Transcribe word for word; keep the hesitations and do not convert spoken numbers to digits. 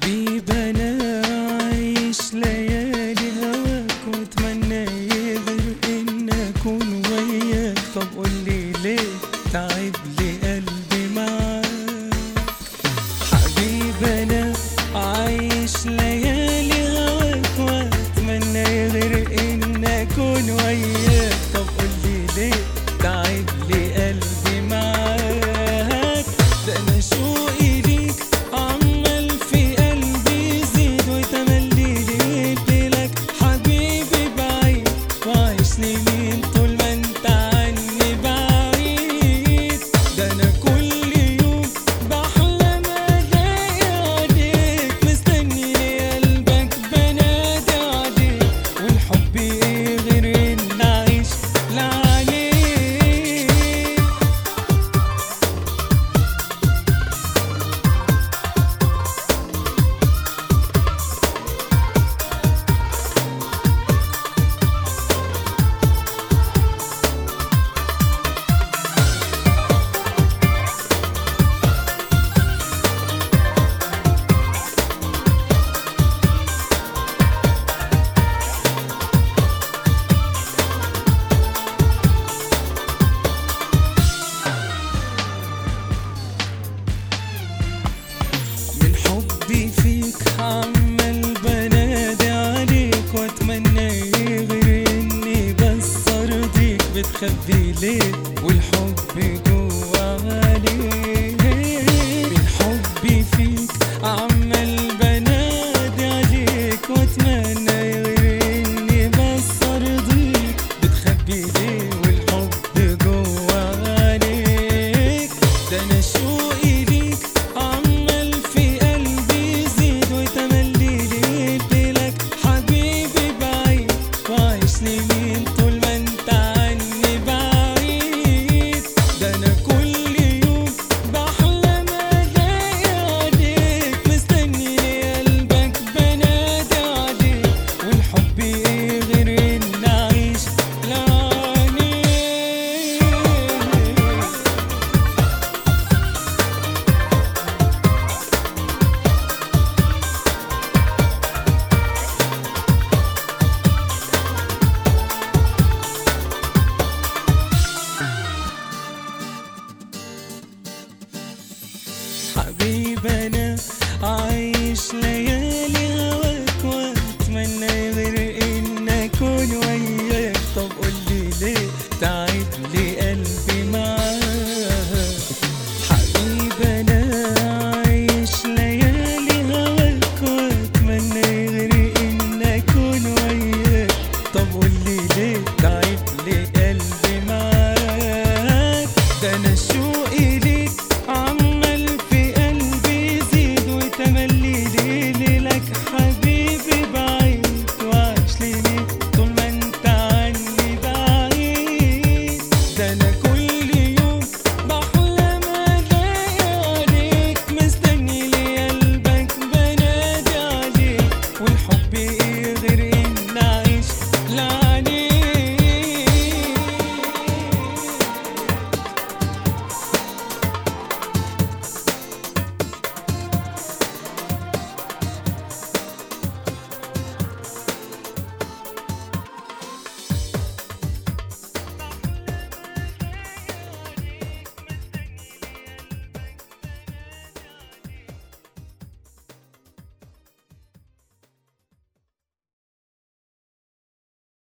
حبيب انا عايش ليالي هواك واتمنى يغير ان اكون وياك. طب قولي ليه تعب لي قلبي معاك. حبيب انا عايش ليالي هواك واتمنى يغير ان اكون وياك. طب قولي ليه تعب لي قلبي معاك. ده انا شوقي ليك عمال في قلبي يزيد ويتملي ليك لك حبيبي بعيد وعايش سنين طول ما انت عني بعيد. ده انا كل يوم بحلم الاقي عليك مستني قلبك بنادي عليك. والحب ايه غير ان اعيش لعليك. من حبي فيك عمال بنادي عليك واتمنى يغير اني بس ارضيك. بتخبي ليه والحب جوا عليك. من حبي فيك عمال بنادي عليك واتمنى يغير اني بس ارضيك. بتخبي ليه والحب جوا عليك. ده انا شوقي ليك عمال في قلبي يزيد ويتملي ليك لك حبيبي بعيد وعايش سنين طول ما انت عني بعيد. ده انا كل يوم بحلم الاقي عليك مستني قلبك بنادي عليك. والحب ايه غير ان اعيش لعليك. حبيب انا عايش ليالي هواك واتمنى يغير ان اكون وياك. طب قولي ليه تعب